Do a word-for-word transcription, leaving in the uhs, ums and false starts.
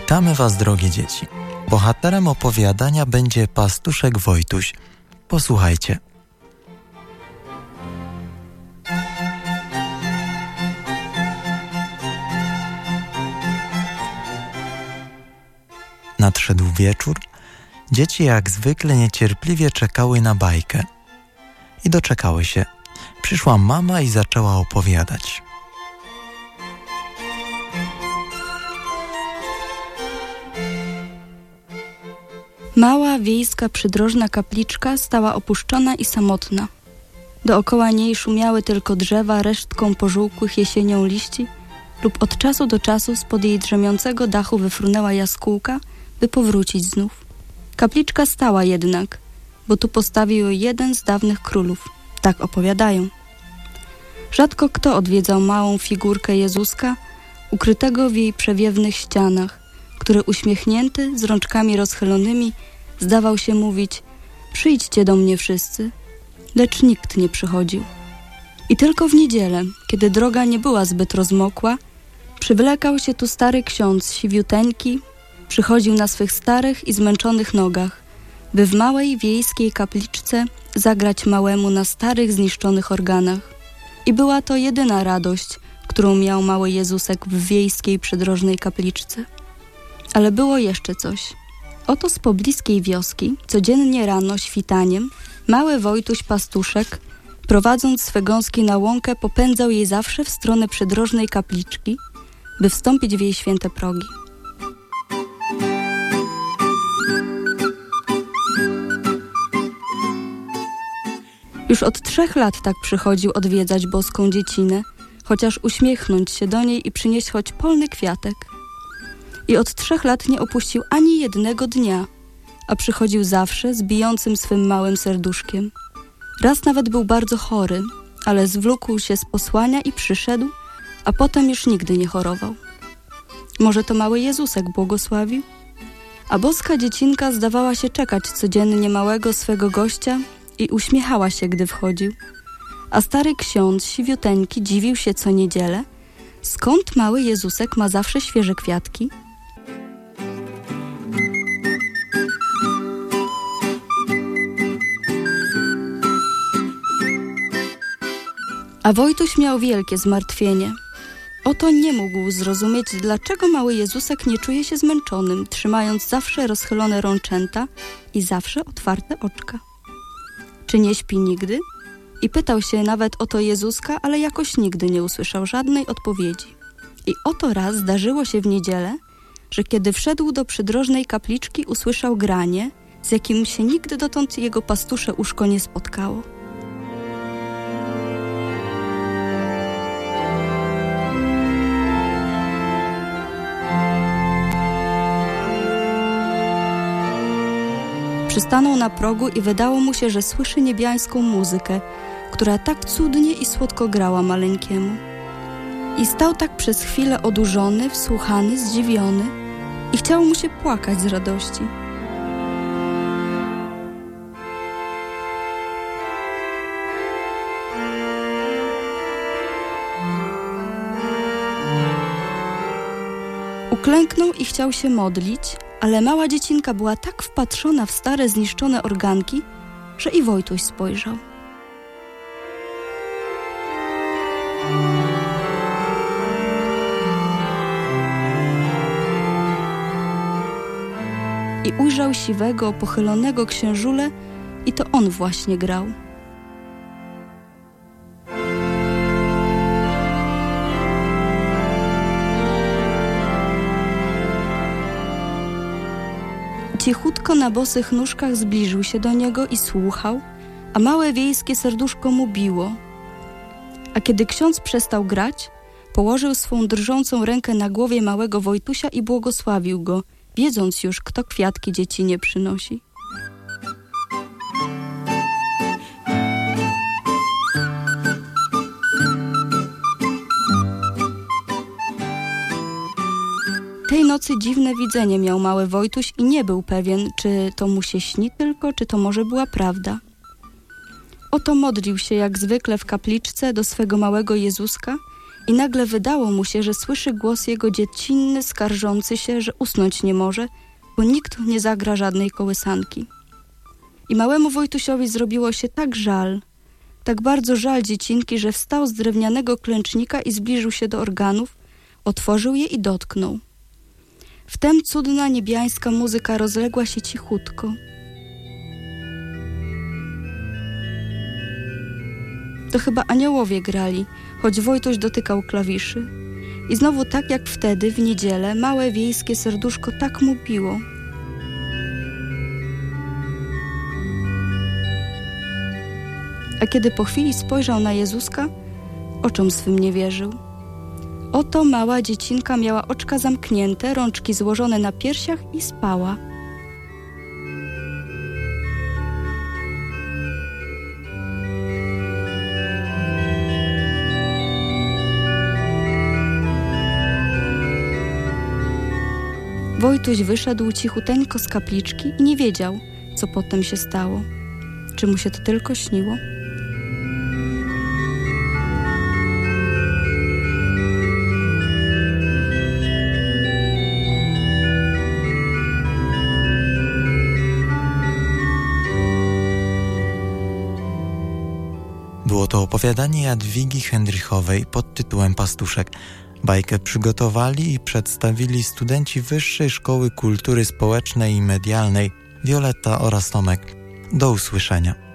Witamy Was, drogie dzieci. Bohaterem opowiadania będzie pastuszek Wojtuś. Posłuchajcie. Nadszedł wieczór. Dzieci jak zwykle niecierpliwie czekały na bajkę. I doczekały się. Przyszła mama i zaczęła opowiadać. Mała, wiejska, przydrożna kapliczka stała opuszczona i samotna. Dookoła niej szumiały tylko drzewa resztką pożółkłych jesienią liści lub od czasu do czasu spod jej drzemiącego dachu wyfrunęła jaskółka, by powrócić znów. Kapliczka stała jednak, bo tu postawił ją jeden z dawnych królów. Tak opowiadają. Rzadko kto odwiedzał małą figurkę Jezuska, ukrytego w jej przewiewnych ścianach, który uśmiechnięty, z rączkami rozchylonymi, zdawał się mówić: przyjdźcie do mnie wszyscy, lecz nikt nie przychodził. I tylko w niedzielę, kiedy droga nie była zbyt rozmokła, przywlekał się tu stary ksiądz siwiuteńki, przychodził na swych starych i zmęczonych nogach, by w małej wiejskiej kapliczce zagrać małemu na starych, zniszczonych organach. I była to jedyna radość, którą miał mały Jezusek w wiejskiej przydrożnej kapliczce. Ale było jeszcze coś. Oto z pobliskiej wioski, codziennie rano świtaniem, mały Wojtuś pastuszek, prowadząc swe gąski na łąkę, popędzał jej zawsze w stronę przydrożnej kapliczki, by wstąpić w jej święte progi. Już od trzech lat tak przychodził odwiedzać boską dziecinę, chociaż uśmiechnąć się do niej i przynieść choć polny kwiatek. I od trzech lat nie opuścił ani jednego dnia, a przychodził zawsze z bijącym swym małym serduszkiem. Raz nawet był bardzo chory, ale zwlókł się z posłania i przyszedł, a potem już nigdy nie chorował. Może to mały Jezusek błogosławił? A boska dziecinka zdawała się czekać codziennie małego swego gościa i uśmiechała się, gdy wchodził. A stary ksiądz siwiuteńki dziwił się co niedzielę, skąd mały Jezusek ma zawsze świeże kwiatki. A Wojtuś miał wielkie zmartwienie. Oto nie mógł zrozumieć, dlaczego mały Jezusek nie czuje się zmęczonym, trzymając zawsze rozchylone rączęta i zawsze otwarte oczka. Czy nie śpi nigdy? I pytał się nawet o to Jezuska, ale jakoś nigdy nie usłyszał żadnej odpowiedzi. I oto raz zdarzyło się w niedzielę, że kiedy wszedł do przydrożnej kapliczki, usłyszał granie, z jakim się nigdy dotąd jego pastusze uszko nie spotkało. Przystanął na progu i wydało mu się, że słyszy niebiańską muzykę, która tak cudnie i słodko grała maleńkiemu. I stał tak przez chwilę odurzony, wsłuchany, zdziwiony i chciało mu się płakać z radości. Uklęknął i chciał się modlić, ale mała dziecinka była tak wpatrzona w stare, zniszczone organki, że i Wojtuś spojrzał. I ujrzał siwego, pochylonego księżulę i to on właśnie grał. Cichutko na bosych nóżkach zbliżył się do niego i słuchał, a małe wiejskie serduszko mu biło. A kiedy ksiądz przestał grać, położył swą drżącą rękę na głowie małego Wojtusia i błogosławił go, wiedząc już, kto kwiatki dziecinie przynosi. Tej nocy dziwne widzenie miał mały Wojtuś i nie był pewien, czy to mu się śni tylko, czy to może była prawda. Oto modlił się jak zwykle w kapliczce do swego małego Jezuska i nagle wydało mu się, że słyszy głos jego dziecinny, skarżący się, że usnąć nie może, bo nikt nie zagra żadnej kołysanki. I małemu Wojtusiowi zrobiło się tak żal, tak bardzo żal dziecinki, że wstał z drewnianego klęcznika i zbliżył się do organów, otworzył je i dotknął. Wtem cudna niebiańska muzyka rozległa się cichutko. To chyba aniołowie grali, choć Wojtuś dotykał klawiszy. I znowu tak jak wtedy, w niedzielę, małe wiejskie serduszko tak mu biło. A kiedy po chwili spojrzał na Jezuska, oczom swym nie wierzył. Oto mała dziecinka miała oczka zamknięte, rączki złożone na piersiach i spała. Wojtuś wyszedł cichuteńko z kapliczki i nie wiedział, co potem się stało. Czy mu się to tylko śniło? Było to opowiadanie Jadwigi Hendrichowej pod tytułem Pastuszek. Bajkę przygotowali i przedstawili studenci Wyższej Szkoły Kultury Społecznej i Medialnej Wioletta oraz Tomek. Do usłyszenia.